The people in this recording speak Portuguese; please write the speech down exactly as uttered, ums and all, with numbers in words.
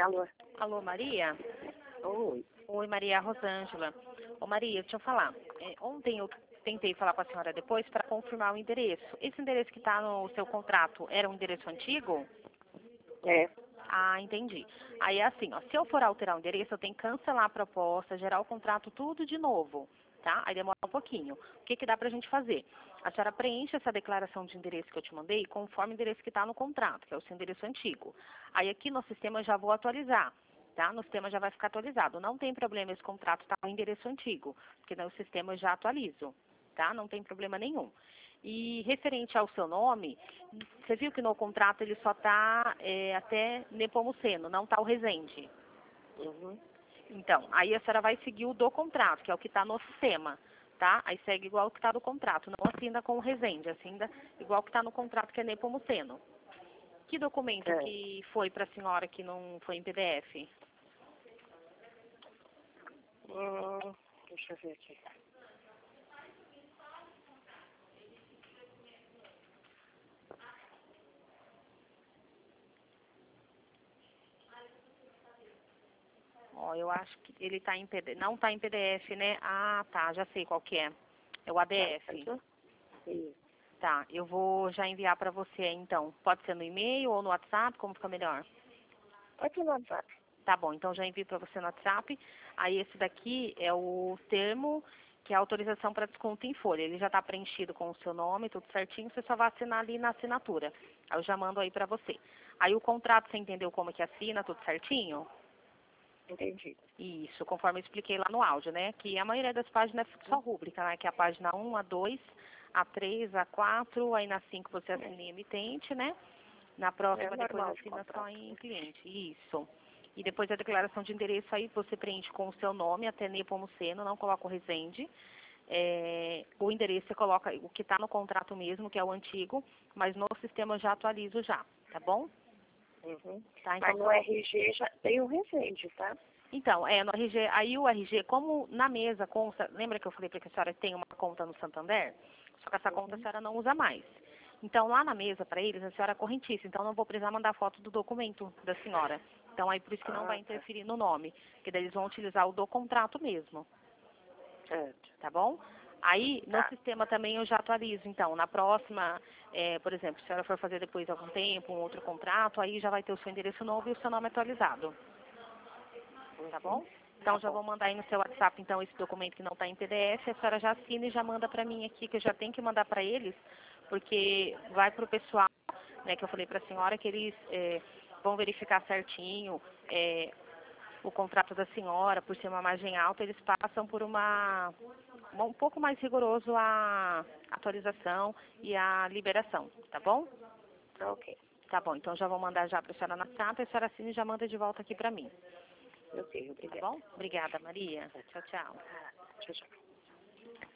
Alô? Alô, Maria? Oi. Oi, Maria Rosângela. Ô, Maria, deixa eu falar. É, ontem eu tentei falar com a senhora depois para confirmar o endereço. Esse endereço que está no seu contrato era um endereço antigo? É. Ah, entendi. Aí é assim, ó, se eu for alterar o endereço, eu tenho que cancelar a proposta, gerar o contrato tudo de novo, tá? Aí demora um pouquinho. O que que dá pra gente fazer? A senhora preenche essa declaração de endereço que eu te mandei conforme o endereço que está no contrato, que é o seu endereço antigo. Aí aqui no sistema eu já vou atualizar, tá? No sistema já vai ficar atualizado. Não tem problema esse contrato estar no endereço antigo, porque no sistema eu já atualizo, tá? Não tem problema nenhum. E referente ao seu nome, você viu que no contrato ele só está é, até Nepomuceno, não está o Resende. Uhum. Então, aí a senhora vai seguir o do contrato, que é o que está no sistema, tá? Aí segue igual o que está no contrato, não assina com o Resende, assina igual o que está no contrato, que é Nepomuceno. Que documento É. que foi para a senhora que não foi em P D F? Hum, deixa eu ver aqui. Ó, eu acho que ele tá em P D F, não está em P D F, né? Ah, tá, já sei qual que é. É o A D F. Tá, isso. Tá, eu vou já enviar para você então. Pode ser no e-mail ou no WhatsApp, como fica melhor? Aqui no WhatsApp. Tá bom, então já envio para você no WhatsApp. Aí esse daqui é o termo que é a autorização para desconto em folha. Ele já está preenchido com o seu nome, tudo certinho, você só vai assinar ali na assinatura. Aí eu já mando aí para você. Aí o contrato, você entendeu como que assina, tudo certinho? Entendi. Isso, conforme eu expliquei lá no áudio, né? Que a maioria das páginas é só rúbrica, né? Que é a página um, a dois, a três, a quatro, aí na cinco você assina em emitente, né? Na próxima É depois normal de assina só contrato. em cliente. Isso. E depois a declaração de endereço aí você preenche com o seu nome, até Nepomuceno, não coloca o Resende. É, o endereço você coloca o que está no contrato mesmo, que é o antigo, mas no sistema eu já atualizo já, tá bom? Uhum. Tá, então, Mas no R G já tem o Resende, tá? Então, é, no R G, aí o R G, como na mesa consta, lembra que eu falei para que a senhora tem uma conta no Santander? Só que essa conta a Uhum. senhora não usa mais. Então, lá na mesa para eles, a senhora é correntícia, então não vou precisar mandar foto do documento da senhora. Então, aí por isso que não vai Ah, tá. interferir no nome, porque daí eles vão utilizar o do contrato mesmo, Certo. tá bom? Aí, no Tá. sistema também eu já atualizo, então, na próxima, é, por exemplo, se a senhora for fazer depois de algum tempo um outro contrato, aí já vai ter o seu endereço novo e o seu nome atualizado. Tá Uhum. bom? Então Tá já bom. vou mandar aí no seu WhatsApp então esse documento que não está em P D F, a senhora já assina e já manda para mim aqui, que eu já tenho que mandar para eles, porque vai para o pessoal, né, que eu falei para a senhora que eles é, vão verificar certinho é, o contrato da senhora, por ser uma margem alta, eles passam por uma, uma um pouco mais rigoroso a atualização e a liberação, tá bom? Tá ok. Tá bom, então já vou mandar já para a senhora na WhatsApp, a senhora assina e já manda de volta aqui para mim. Ok, Tá obrigada. bom? Obrigada, Maria. Tchau, tchau. Ah, tchau, tchau.